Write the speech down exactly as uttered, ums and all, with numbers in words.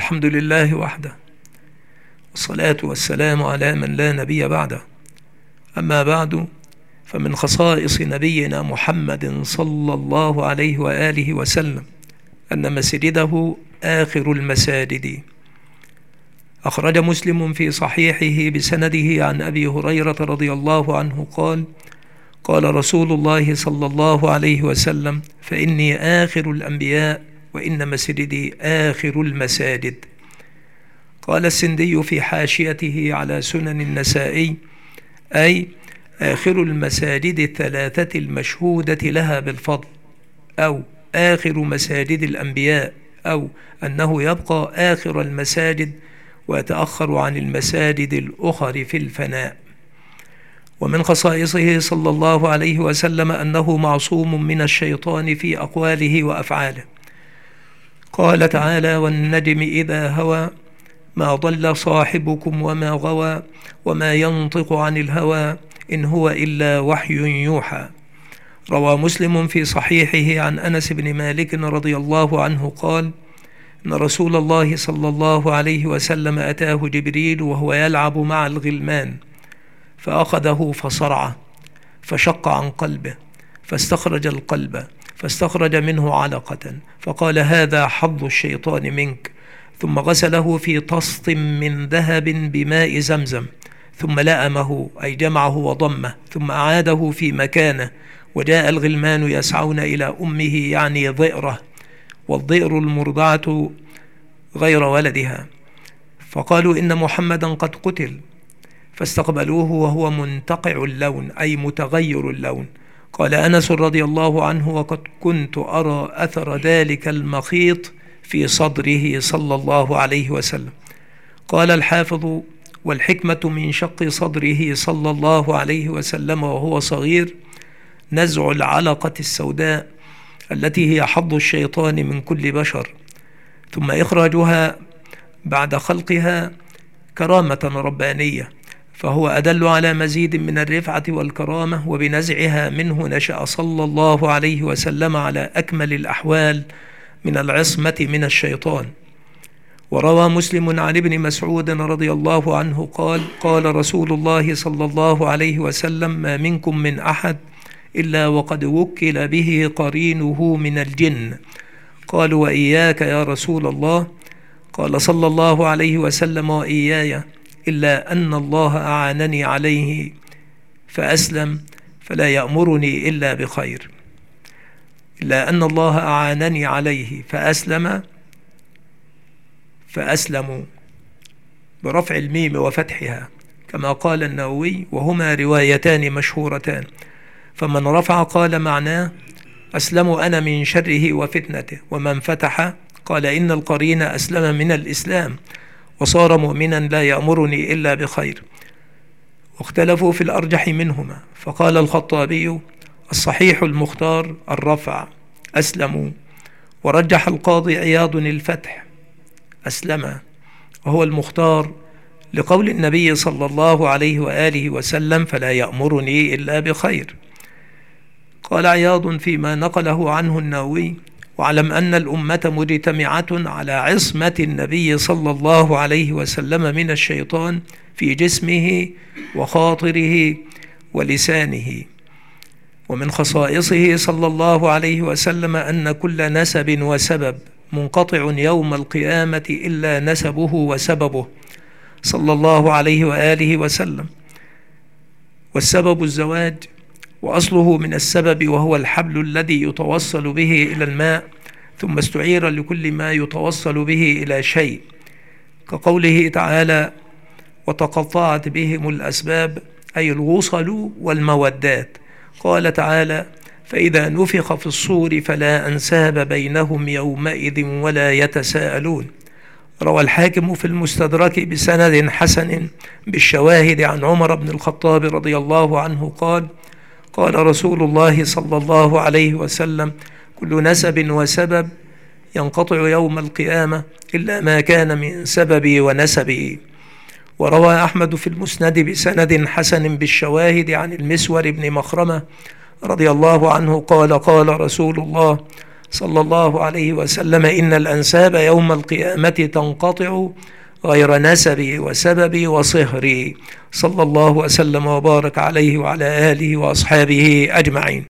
الحمد لله وحده، والصلاة والسلام على من لا نبي بعده. أما بعد، فمن خصائص نبينا محمد صلى الله عليه وآله وسلم أن مسجده آخر المساجد. أخرج مسلم في صحيحه بسنده عن أبي هريرة رضي الله عنه قال: قال رسول الله صلى الله عليه وسلم: فإني آخر الأنبياء وإن مسجدي آخر المساجد. قال السندي في حاشيته على سنن النسائي: أي آخر المساجد الثلاثة المشهودة لها بالفضل، أو آخر مساجد الأنبياء، أو أنه يبقى آخر المساجد ويتأخر عن المساجد الأخر في الفناء. ومن خصائصه صلى الله عليه وسلم أنه معصوم من الشيطان في أقواله وأفعاله. قال تعالى: والنجم إذا هوى ما ضل صاحبكم وما غوى وما ينطق عن الهوى إن هو إلا وحي يوحى. روى مسلم في صحيحه عن أنس بن مالك رضي الله عنه قال: إن رسول الله صلى الله عليه وسلم أتاه جبريل وهو يلعب مع الغلمان، فأخذه فصرعه فشق عن قلبه، فاستخرج القلب فاستخرج منه علقة، فقال: هذا حظ الشيطان منك. ثم غسله في طست من ذهب بماء زمزم، ثم لأمه أي جمعه وضمه، ثم أعاده في مكانه. وجاء الغلمان يسعون إلى أمه يعني ضئره، والضئر المرضعة غير ولدها، فقالوا: إن محمدا قد قتل. فاستقبلوه وهو منتقع اللون أي متغير اللون. قال أنس رضي الله عنه: وقد كنت أرى أثر ذلك المخيط في صدره صلى الله عليه وسلم. قال الحافظ: والحكمة من شق صدره صلى الله عليه وسلم وهو صغير نزع العلقة السوداء التي هي حظ الشيطان من كل بشر، ثم إخراجها بعد خلقها كرامة ربانية، فهو أدل على مزيد من الرفعة والكرامة. وبنزعها منه نشأ صلى الله عليه وسلم على أكمل الأحوال من العصمة من الشيطان. وروى مسلم عن ابن مسعود رضي الله عنه قال: قال رسول الله صلى الله عليه وسلم: ما منكم من أحد إلا وقد وكل به قرينه من الجن. قالوا: وإياك يا رسول الله؟ قال صلى الله عليه وسلم: وإياي، إلا أن الله أعانني عليه فأسلم فلا يأمرني إلا بخير. إلا أن الله أعانني عليه فأسلم فأسلموا برفع الميم وفتحها، كما قال النووي، وهما روايتان مشهورتان. فمن رفع قال معناه: أسلم أنا من شره وفتنته. ومن فتح قال: إن القرين أسلم من الإسلام وصار مؤمنا لا يأمرني إلا بخير. واختلفوا في الأرجح منهما، فقال الخطابي: الصحيح المختار الرفع أسلموا. ورجح القاضي عياض الفتح أسلم، وهو المختار لقول النبي صلى الله عليه وآله وسلم: فلا يأمرني إلا بخير. قال عياض فيما نقله عنه النووي: واعلم أن الأمة مجتمعة على عصمة النبي صلى الله عليه وسلم من الشيطان في جسمه وخاطره ولسانه. ومن خصائصه صلى الله عليه وسلم أن كل نسب وسبب منقطع يوم القيامة إلا نسبه وسببه صلى الله عليه وآله وسلم. والسبب الزواج، وأصله من السبب وهو الحبل الذي يتوصل به إلى الماء، ثم استعير لكل ما يتوصل به إلى شيء، كقوله تعالى: وتقطعت بهم الأسباب، أي الوصل والمودات. قال تعالى: فإذا نفخ في الصور فلا أنساب بينهم يومئذ ولا يتساءلون. روى الحاكم في المستدرك بسند حسن بالشواهد عن عمر بن الخطاب رضي الله عنه قال: قال رسول الله صلى الله عليه وسلم: كل نسب وسبب ينقطع يوم القيامة إلا ما كان من سببي ونسبي. وروى أحمد في المسند بسند حسن بالشواهد عن المسور بن مخرمة رضي الله عنه قال: قال رسول الله صلى الله عليه وسلم: إن الأنساب يوم القيامة تنقطع غير نسبي وسببي وصهري. صلى الله وسلم وبارك عليه وعلى آله وأصحابه أجمعين.